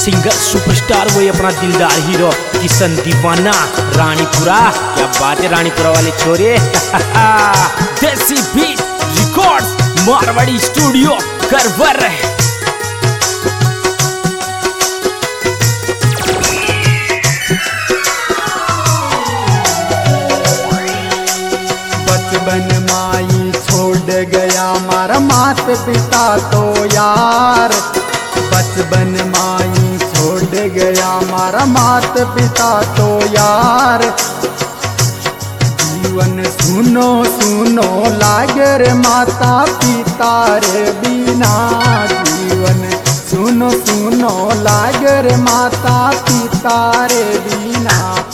Singer superstar वही अपना दिलदार हीरो किशन दीवाना रानीपुरा। क्या बात है रानीपुरा वाले छोरे। Desi beat records Marwari studio Karwar. बचपन माई छोड़ गया मारा मात पिता तो यार। बचपन माई छोड़ गया मारा मात पिता तो यार। जीवन सुनो सुनो लागे रे माता पिता रे बिना। जीवन सुनो सुनो लागे रे माता पिता रे बिना।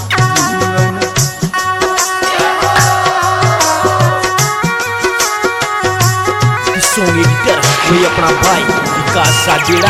सॉन्ग एडिटर वही अपना भाई विकास साजेड़ा।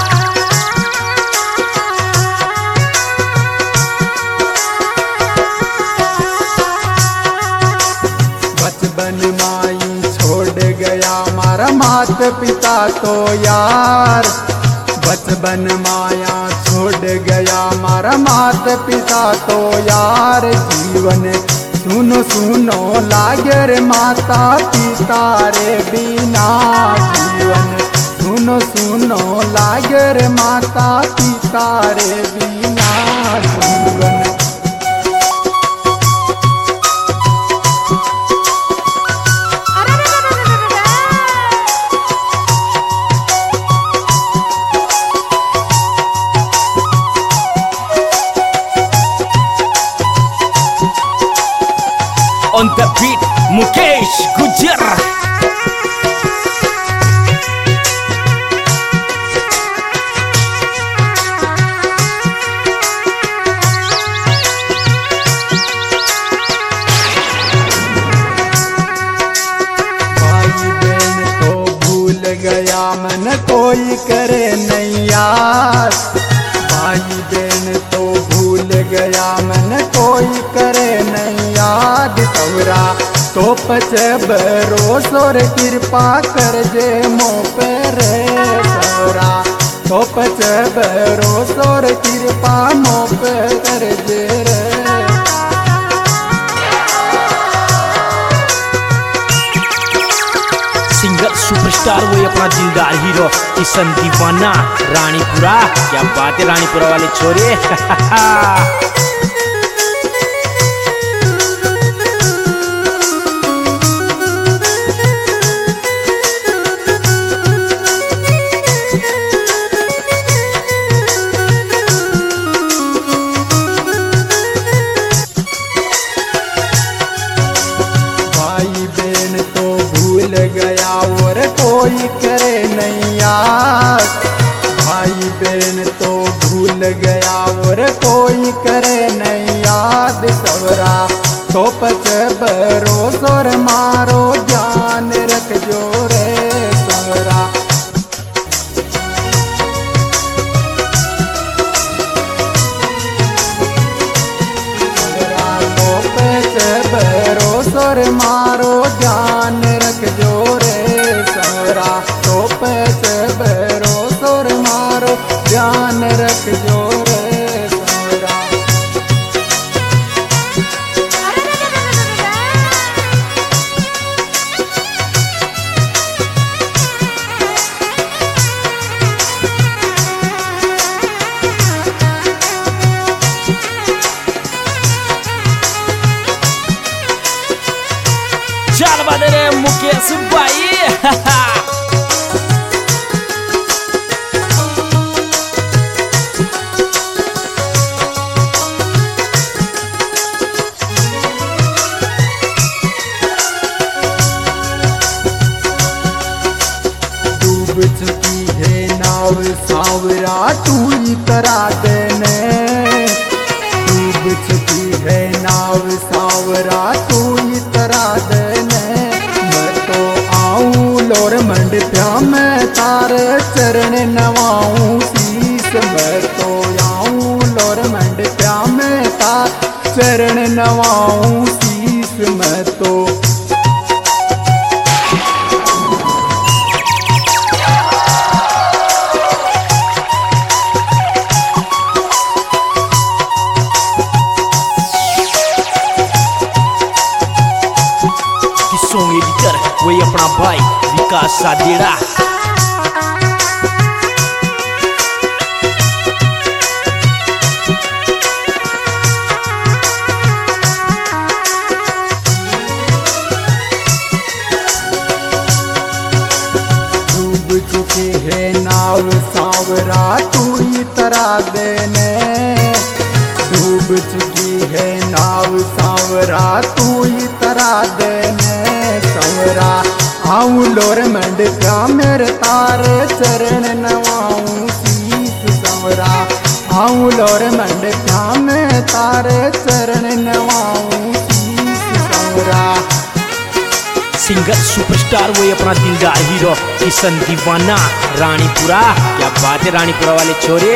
बचपन माई छोड़ गया मारा मात पिता तो यार। बचपन माया छोड़ गया मारा मात पिता तो यार। जीवन सुनो सुनो लागे रे माता पिता रे बिना। जीवन सुनो सुनो लागे रे माता पिता रे बिना। जीवन On the beat मुकेश गुजर। भाई बहन तो भूल गया मन कोई करे नहीं यार। भाई बहन तो भूल गया मन कोई करे नहीं याद। सवरा तो पचे भरोसो रे कृपा कर जे मो पे रे। सवरा तो पचे भरोसो रे कृपा मो पे कर जे रे। सिंगर सुपरस्टार वही अपना दिलदार हीरो किशन दीवाना रानीपुरा। क्या बात है रानीपुरा वाले छोरे। भाई बहन तो भूल गया और कोई करे नहीं यार। भाई बहन तो भूल गया और कोई करे नहीं याद। सवरा तो पचे भरोसो रे मारो ध्यान रख जो रे। सवरा तो पचे भरोसो रे मारो ध्यान रख जो रे। सवरा तो पचे भरोसो रे मारो ध्यान रख जो रे। सवरा चल बदरे मुकेश भाई। डूब चुकी है नाव सावरा तू ही करा देने। डूब चुकी है नाव सावरा तू ही करा देने। मैं तो आऊं लोर मंडप्या मैं तारे चरण नवाऊं शीस। मैं तो आऊं लोर मंडप्या मैं तार चरण नवाऊं शीस। मैं तो सॉन्ग एडिटर वही अपना भाई विकास सादेड़ा। डूब चुकी है नाव सांवरा तू ही तरा देने, डूब चुकी है नाव सांवरा तू ही तरा देने। सांवरा आऊं लोर मंडका मेरे तारे चरण नवाऊं शीस। सांवरा आऊं लोर मंडका में तारे चरण नवाऊं शीस। सांवरा सिंगर सुपरस्टार वही अपना दिलदार हीरो किशन दीवाना रानीपुरा। क्या बात है रानीपुरा वाले छोरे।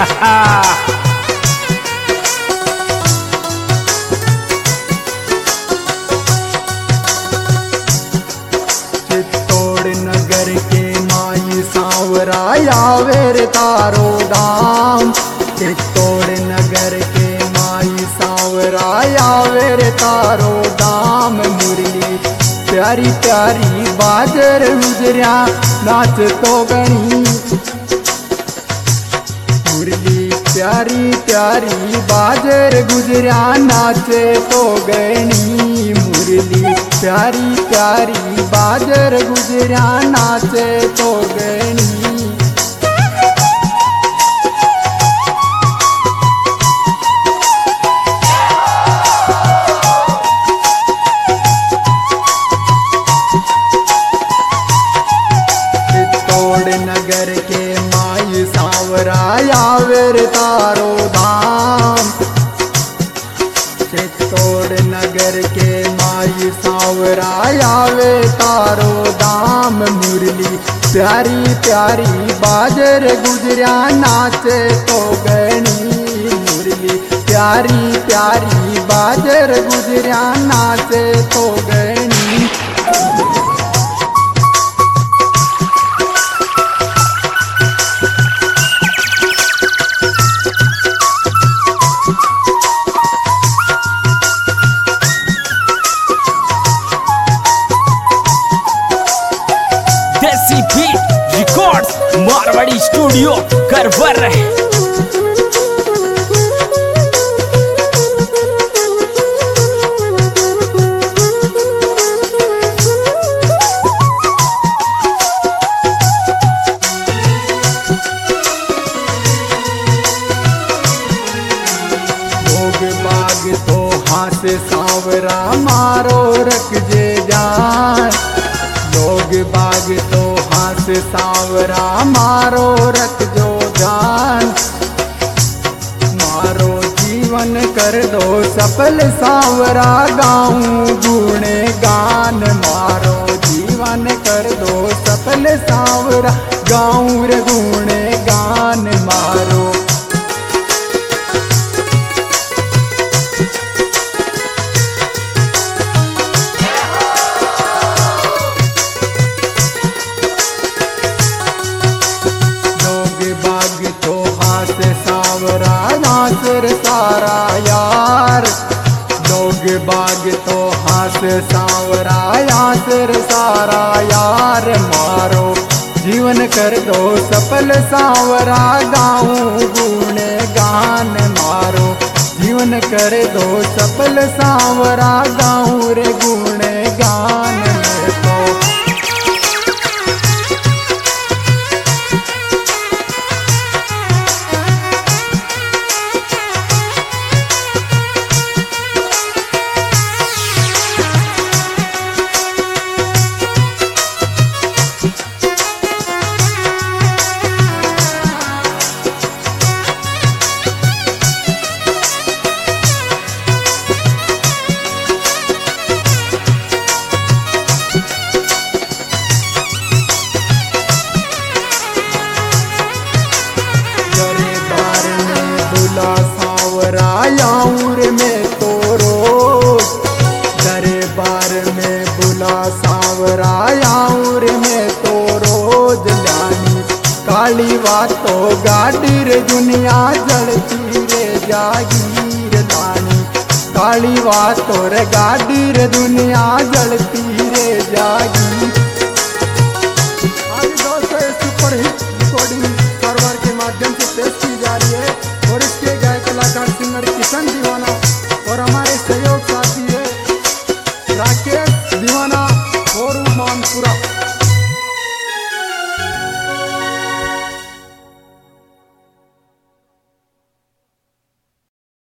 चित्तौड़ नगर के माई सांवरा यावेर तारो दाम। चित्तौड़ नगर के माई सांवरा यावेर तारो दाम। मुरली प्यारी प्यारी बाजर गुजरिया नाच तो गणी। मुरली प्यारी प्यारी बाजर गुजरिया नाचे तो गणी। मुरली प्यारी प्यारी बाजर गुजरिया नाचे तो गणी। नगर के माई सांवरा यावेर तारो धाम। चित्तौड़ नगर के माई सांवरा यावे तारो धाम। मुरली प्यारी प्यारी बाजर गुजरिया नाचे तो गणी। मुरली प्यारी प्यारी बाजर गुजरिया नाचे तो गणी। Desi beat records Marwari studio करवर। लोग बाग तो हाथ सांवरा मारो रख जे जान। लोग बाग तो हाथ सांवरा मारो रख जो जान। मारो जीवन कर दो सफल सांवरा गाऊं गुणे गान। मारो जीवन कर दो सफल सांवरा गाऊं रे गुणे गान। मारो सांवरा नासर सारा यार। लोग बाग तो हाथ सांवरा यासर सारा यार। मारो जीवन कर दो सफल सांवरा गाऊं गुणे गान। मारो जीवन कर दो सफल सांवरा गाऊं रे गुणे गान। में तो आऊर में तो रोज दरबार में बुला सांवरा आऊर में तो रोज लानी काली बातों गाड़ी रे दुनिया जलती रे जागीर लानी काली वा तोर गाड़ी रे दुनिया जलती रे जागी।